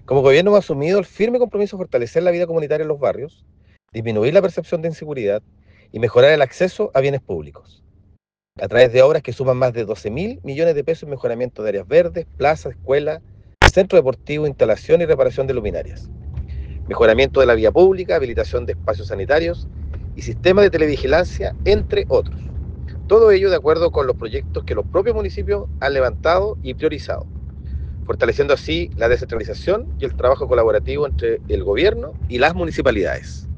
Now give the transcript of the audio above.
Como gobierno hemos asumido el firme compromiso de fortalecer la vida comunitaria en los barrios, disminuir la percepción de inseguridad y mejorar el acceso a bienes públicos, a través de obras que suman más de 12.000 millones de pesos en mejoramiento de áreas verdes, plazas, escuelas, centro deportivo, instalación y reparación de luminarias, mejoramiento de la vía pública, habilitación de espacios sanitarios y sistema de televigilancia, entre otros. Todo ello de acuerdo con los proyectos que los propios municipios han levantado y priorizado, fortaleciendo así la descentralización y el trabajo colaborativo entre el gobierno y las municipalidades.